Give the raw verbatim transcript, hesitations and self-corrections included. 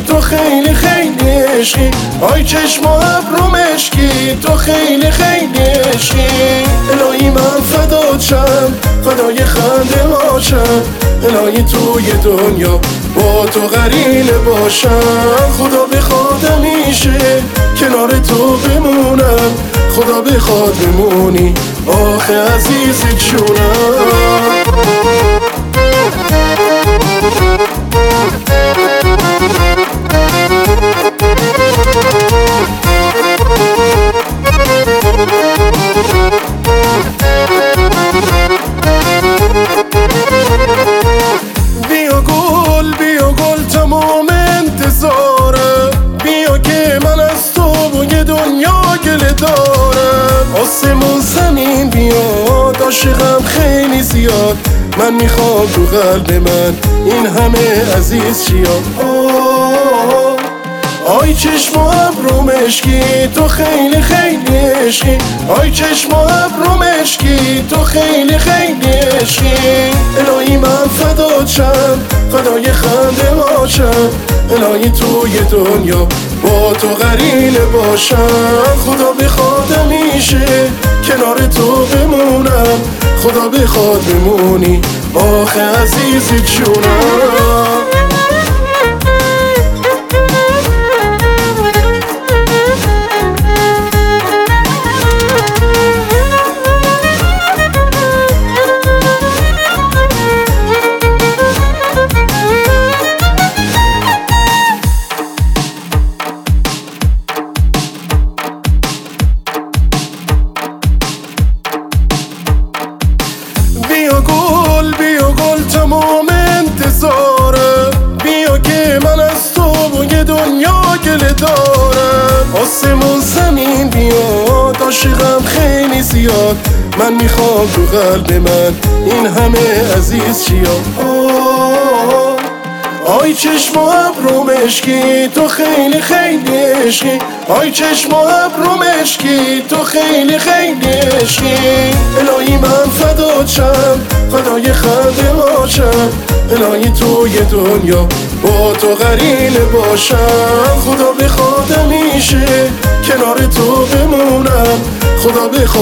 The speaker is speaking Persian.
تو خیلی خیلی عشقی، آی چشم و ابرو مشکی، تو خیلی خیلی عشقی. الهی من فدات شم، فدای خنده باشم، الهی توی دنیا با تو قرینه باشم. خدا بخواد همیشه کنار تو بمونم، خدا بخواد بمونی آخه عزیز جونم. بیا گل بیا گل تمام انتظارم، بیا که من از تو و یه دنیا گله دارم. آسمون زمین بیاد عاشقم خیلی زیاد، من میخوام تو قلب من این همه عزیز چیاد. آی چشم و ابرو مشکی، تو خیلی خیلی عشقی، آی چشم و ابرو مشکی، تو خیلی خیلی عشقی. الهی من فدات شم، فدای خنده باشم، الهی توی دنیا با تو قرینه باشم. خدا بخواد همیشه کنار تو بمونم، خدا بخواد بمونی آخه عزیز جونم. بیا گل بیا گل تمام انتظارم، بیا که من از تو و یه دنیا گله دارم. آسمون زمین بیاد عاشقم خیلی زیاد، من میخوام تو قلب من این همه عزیز چیاد. آی چشم و ابرو مشکی، تو خیلی خیلی عشقی، آی چشم و ابرو مشکی، تو خیلی خیلی عشقی. الهی من فدات شم، فدای خنده باشم، الهی توی دنیا با تو قرینه باشم. خدا بخواد همیشه کنار تو بمونم، خدا بخواد